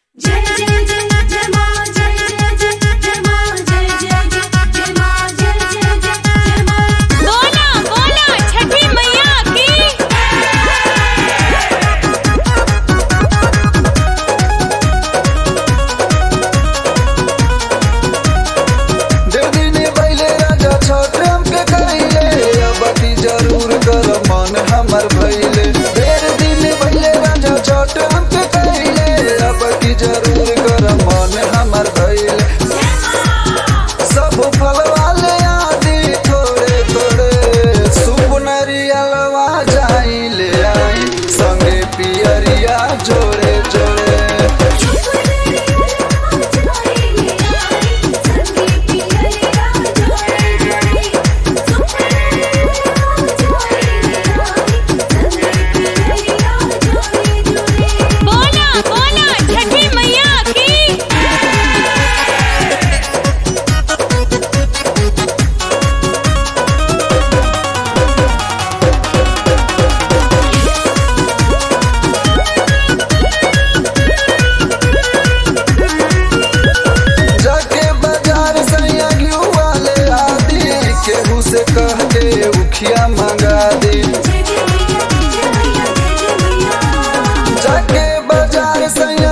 जय जय जय जय मां जय जय जय जय मां जय जय जय जय मां जय जय जय जय मां। बोला बोला छठी मैया की। दिन पहले राजा छठ हमके कहिले अब की जरूर कर मन हमर भइले। ढेर दिन पहले राजा छठ हमके कहिले अब की जरूर कर मन हमर भइले। सब फल वाले आदि थोड़े थोड़े सुप नरियलवा जाई ले आई संगे पियरिया जोड़े जोड़े। बोला बोला छठी मैया की। जाके बाजार सैया घिउ वाले आदि केहू से कह दे उखिया मंगा दे। जाके बाजार सैया